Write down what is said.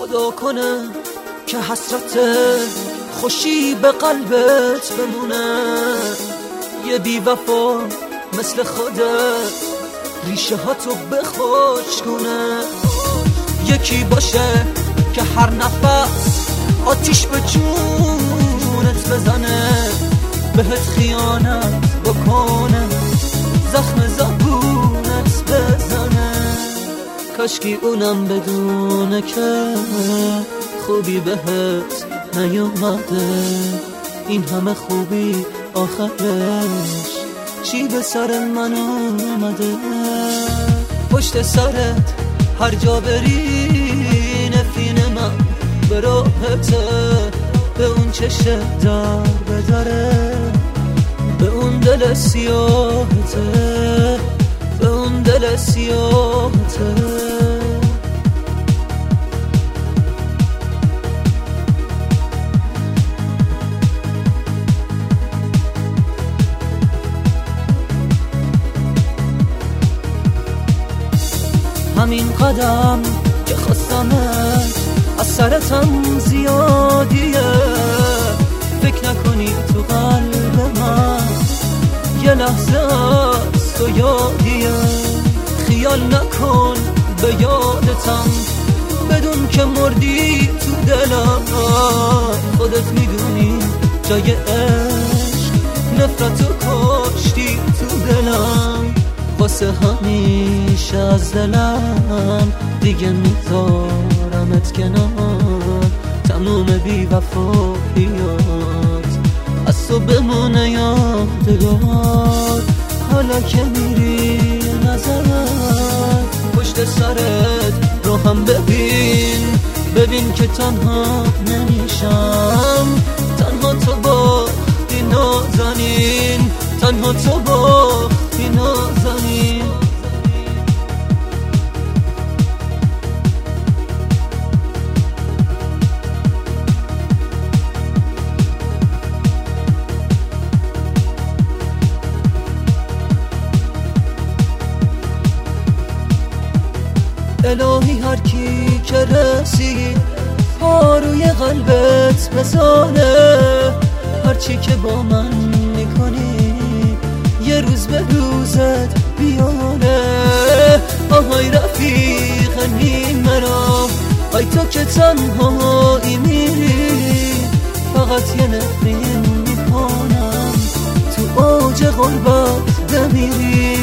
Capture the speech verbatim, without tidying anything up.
خدا کنه که حسرت خوشی به قلبت بمونه. یه بی وفا مثل خودت ریشه ها تو بخوش کنه. یکی باشه که هر نفس آتیش به جونت بزنه، بهت خیانت بکنه، زخم زبونت بزنه. کاشکی اونم بدونه که خوبی بهت نیومده، این همه خوبی آخرش چی به سر من اومده. پشت سرت هر جا بری نفرین من به راحته، به اون چشه در بدره، به اون دل سیاهته، به اون دل سیاهته. همین قدم که خواستمت از سرتم زیادیه، فکر نکنی تو قلب من یه لحظه از تو یادیه. خیال نکن به یادتم بدون که مردی تو دلم، خودت میدونی جای عشق نفرتو کاشتی تو دلم. واسه همیشه از دلم دیگه میذارمت کنار، تموم بی وفاییات از تو بمونه یادگار. حالا که میری نظرت پشت سرت رو هم ببین، ببین که تنها نمیشم، تنها تو باختی نازنین، تنها تو باختی نازنین. الهی هر کی که رسید پا روی قلبت بزانه، هرچی که با من میکنی یه روز به روزت بیانه. آهای رفیق نیمرا، ای تو که تنهایی میری، فقط یه نفرین میکنم تو اوج غربت بمیری.